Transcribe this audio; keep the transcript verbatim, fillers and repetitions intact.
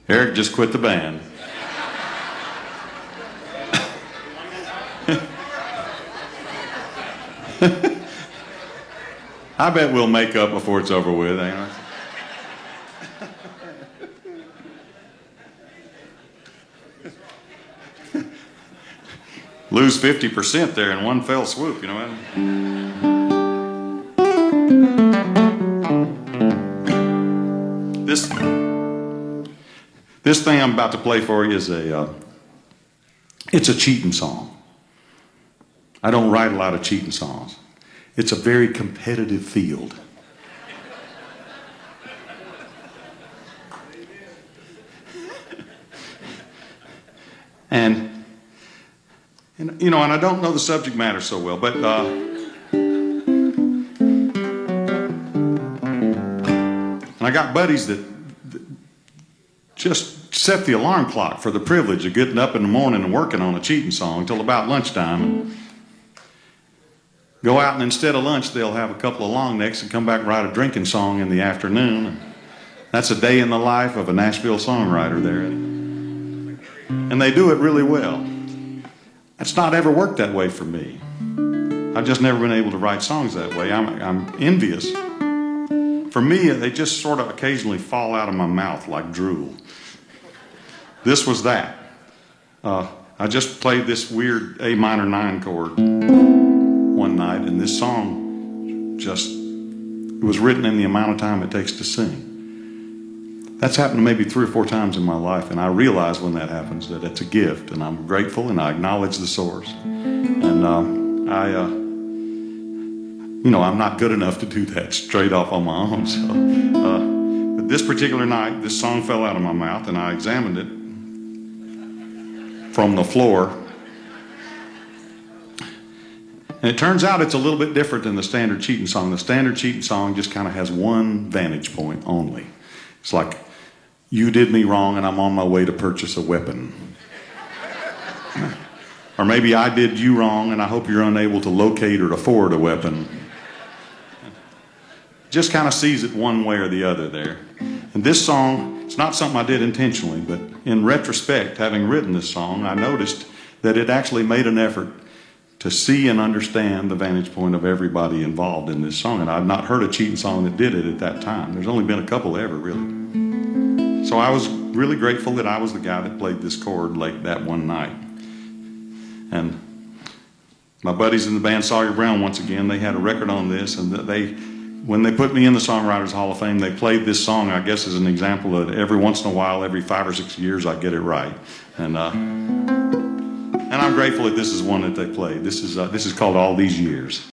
Eric just quit the band. I bet we'll make up before it's over with. Ain't it? Lose fifty percent there in one fell swoop, you know what I mean? This, this thing I'm about to play for you is a, uh, it's a cheating song. I don't write a lot of cheating songs. It's a very competitive field. and, and, you know, and I don't know the subject matter so well, but uh, and I got buddies that, that just set the alarm clock for the privilege of getting up in the morning and working on a cheating song until about lunchtime. And, go out and instead of lunch, they'll have a couple of long necks and come back and write a drinking song in the afternoon. That's a day in the life of a Nashville songwriter there. And they do it really well. It's not ever worked that way for me. I've just never been able to write songs that way. I'm, I'm envious. For me, they just sort of occasionally fall out of my mouth like drool. This was that. Uh, I just played this weird A minor nine chord one night, and this song just, it was written in the amount of time it takes to sing. That's happened maybe three or four times in my life, and I realize when that happens that it's a gift, and I'm grateful, and I acknowledge the source. And uh, I, uh, you know, I'm not good enough to do that straight off on my own. So, uh, but this particular night, this song fell out of my mouth, and I examined it from the floor. And it turns out it's a little bit different than the standard cheating song. The standard cheating song just kind of has one vantage point only. It's like, you did me wrong and I'm on my way to purchase a weapon. Or maybe I did you wrong and I hope you're unable to locate or afford a weapon. Just kind of sees it one way or the other there. And this song, it's not something I did intentionally, but in retrospect, having written this song, I noticed that it actually made an effort to see and understand the vantage point of everybody involved in this song. And I've not heard a cheating song that did it at that time. There's only been a couple ever, really. So I was really grateful that I was the guy that played this chord late that one night. And my buddies in the band Sawyer Brown, once again, they had a record on this, and they, when they put me in the Songwriters Hall of Fame, they played this song, I guess, as an example that every once in a while, every five or six years, I get it right. And uh, And I'm grateful that this is one that they played. This is, uh, this is called All These Years.